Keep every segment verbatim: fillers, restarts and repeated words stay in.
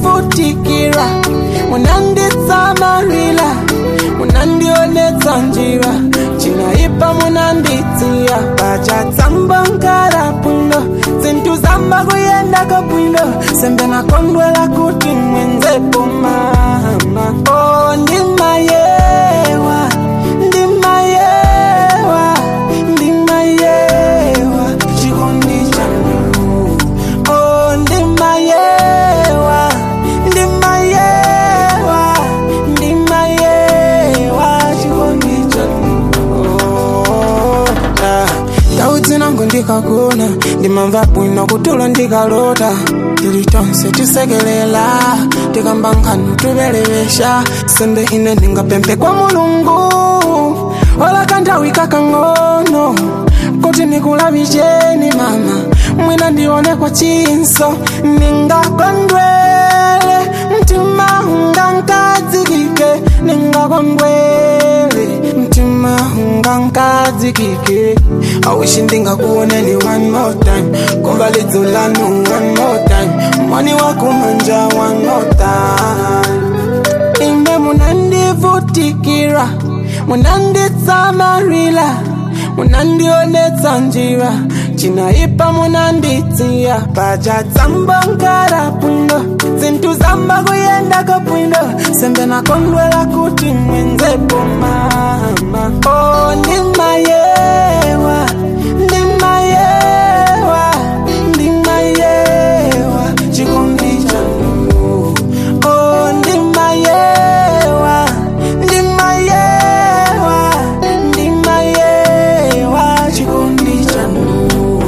munandivutikira, munanditsamarila, munandionetsa njira, chinaipa munanditsiya, pachatsamba nkara bwino, zinthu zamba kuyenda kabwino, sembe nakondwela kuti mwenzepo mama. Oh, ndimayewa, ndimayewa, ndimayewa, chikondi chanu. Oh, ndimayewa, ndimayewa, ndimayewa, chikondi chanu. Oh, ah. Tauti nangu ndikakuna, ndimamva bwino kutulo ndikalota, tili tonse tisekelela, tikamba nkhanu tubelewesha, sembe ine ndingapempe kwa Mulungu, ola kanthawi kakang'ono, kuti nikulavicheni mama, mwina ndione kwa chinso, ningakondwele, mtima ungankadzikike, ningakondwele, mtima ungankadzikike. I wish ndingakuoneni one more time, kumva lidzo lanu one more time, mwani wakumanja one more time. Ine munandivutikira, munanditsamarila, munandionetsa njira, chinaipa munanditsiya, pachatsamba nkara bwino, zinthu zamba kuyenda kabwino, sembe nakondwela kuti mwenzepo mama. Oh, ndimayewa, ndimayewa, ndimayewa, chikondi chanu. Oh, ndimayewa, ndimayewa, ndimayewa, chikondi chanu.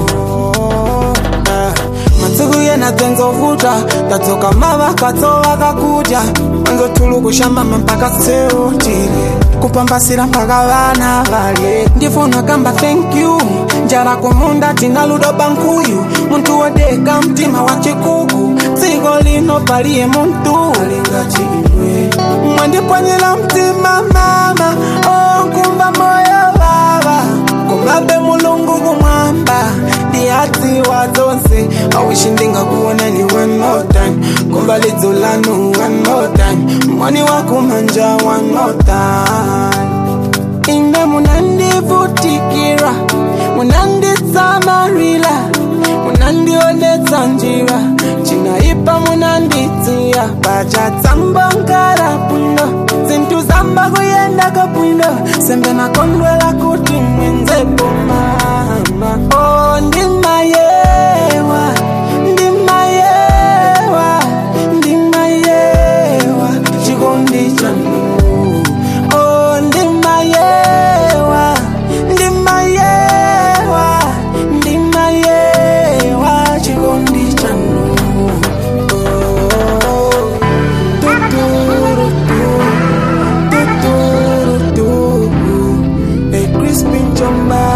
Ah, masiku yena tenzovuta, tadzoka mava katsowa kakuja, mwanzo tulu kushamama mpaka seutile, kupambasira mpaka vana valye. Ndifuna kamba thank you, njala kumunda tina ludo bankuyu, muntu wodeka mtima wa chikuku, dziko lino paliye muntu alinga chimwe. Mwandipwanyila mtima mama, oh kumba moyo baba, kumabe Mulungu kumwamba, ndiyadziwa zonse. I wish ndingakuoneni one more time, kumva lidzo lanu one more time, mwani wakumanja one more time. Ine munandivutikira, munanditsamarila, munandionetsa njira, chinaipa munanditsiya, pachatsamba nkara bwino, zinthu zamba kuyenda kabwino, sembe nakondwela kuti mwenzepo mama. Oh, ndimayewa, ndimayewa, ndimayewa, chikondi chanu. Oh, ndimayewa, ndimayewa, ndimayewa, chikondi chanu. Oh, tuturutu, tuturutu, hey Crispin Chomba.